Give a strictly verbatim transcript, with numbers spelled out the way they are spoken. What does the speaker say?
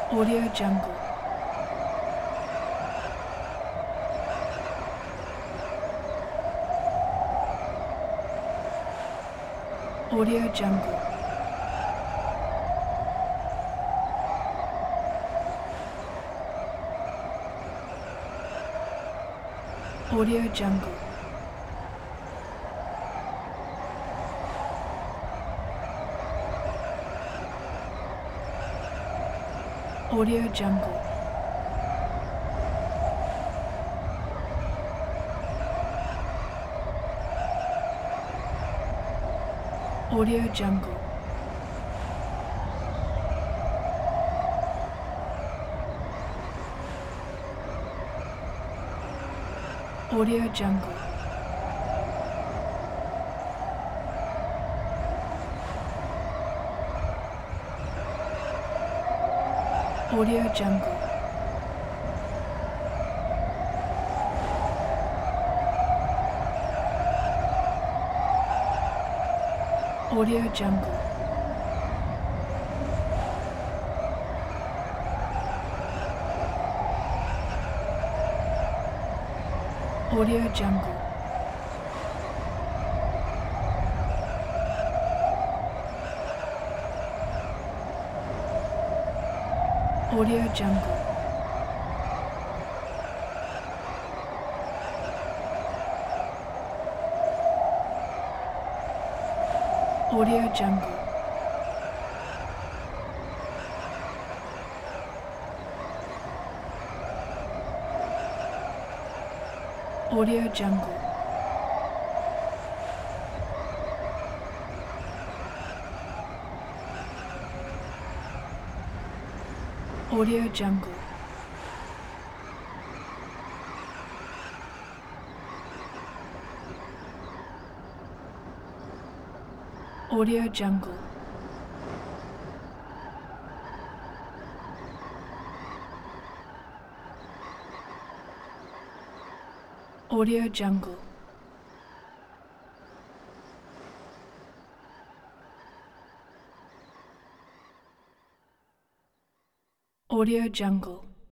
Audio Jungle. Audio Jungle. Audio Jungle. Audio Jungle. Audio Jungle. Audio Jungle. Audio Jungle. Audio Jungle. Audio Jungle. Audio Jungle. Audio Jungle. Audio Jungle. Audio Jungle. Audio Jungle. Audio Jungle. Audio Jungle.